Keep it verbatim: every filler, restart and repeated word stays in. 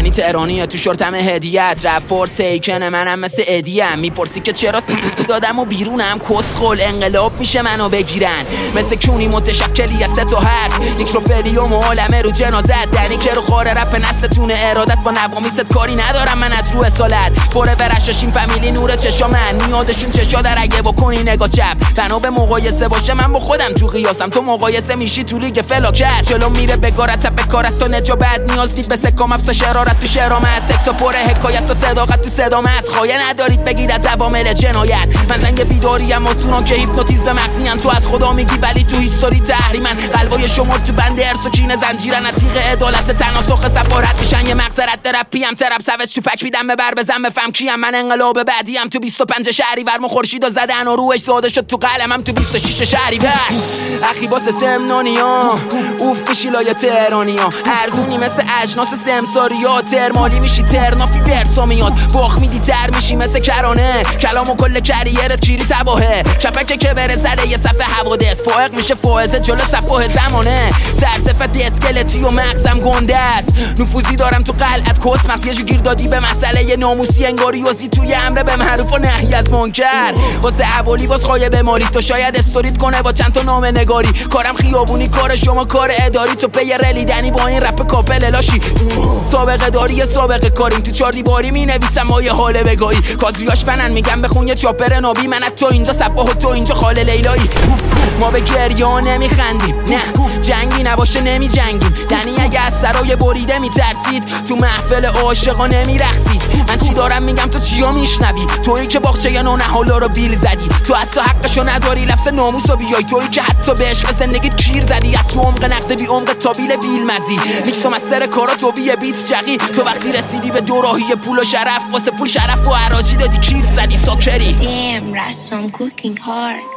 یعنی تهرانیه تو شورتم هدیت رپ فورس تیکن منم مثل ادیم میپرسی که چرا دادم و بیرونم کسخل انقلاب میشه منو بگیرن مثل کونی متشکلی از سه تا حرف نیکروفلیوم و عالمه رو جنازت دنی که رو خوره رپ نسلتونه ارادت با نوامیست کاری ندارم من از رو اصالت فوره ورشاشین فامیلی نور چشا من میادشون چشا در اگه بکنی نگاه چپ بنا به مقایسه باشه من با خودم تو قیاسم تو مقایسه میشی تو لیگ فلاکت چلو میره بگارت بکارت تو نجابت نیاز نیست به سکام افسا شرارت تو شرام است تکسا پره حکایت و صداقت تو صدام است خواهی ندارید بگید از عوامل جنایت من زنگ بیداریم مصونم که هیپنوتیزم مغزیم تو از خدا میگی ولی تو هیستوری تحریمن قلبای شما تو بند ارس و کین زنجیرن از تیغ عدالت تناسخ سفارت میشن یه مغزرت درپیم ترپ سوش چوپک میدم ببر بزن بفهم کیم من انقلاب بعدیم تو بیست و پنج شهری ورم خورشیدو زدن و روش ساده شد تو قلمم تو بیست و شش شهری بر اخی باس سمنانیا اوف میشی لای تهرانیا ارزونی مثل اجناس سمساریا ترمالی میشی ترنافی ورسا میاد باخ میدی تر میشی مثل کرانه کلام و کل کریرت کیری تباهه چپک که بره زده یه صفحه حوادث فائق میشه فائزه جلو صفحه زمانه سرصفت اسکلتی و مغزم گنده است نفوذی دارم تو قلعت کس مخصی جو گیر دادی به مسئله ناموسی انگاری وزی توی امر به معروف و نهی از منکر واسه عوالی باز خواهی به مالی تو شاید استوریت کنه با چند تا نامه نگاری کارم خیابونی کار شما کار اداری تو پی رلیدنی با این رپ کاپل لاشی سابقه داری سابقه کاریم تو چار دیواری می نویسم با یه حال بگاهی کادریاش فنن میگم بخون یه چاپر نابی من تو اینجا صباح و تو اینجا خاله لیلایی ما به گریه نمیخندیم نه جنگی نباشه نمی جنگیم دنی اگه از سرای بریده میترسید تو محفل عاشقا نمیرقصید من چی دارم میگم تو چیا میشنوی تویی که باغچه یا نونه حالا رو بیل زدی تو حتی حقشو نداری لفظ ناموسو بیای تویی که حتی به عشق زندگیت کیر زدی از تو عمق نقد بی عمق تابیل بیل مزی میشتم از سر کارا تو بی بیت جقی تو وقتی رسیدی به دوراهی پول و شرف واسه پول شرف و عراجی دادی کیر زدی ساکری Damn, Russ, I'm cooking hard.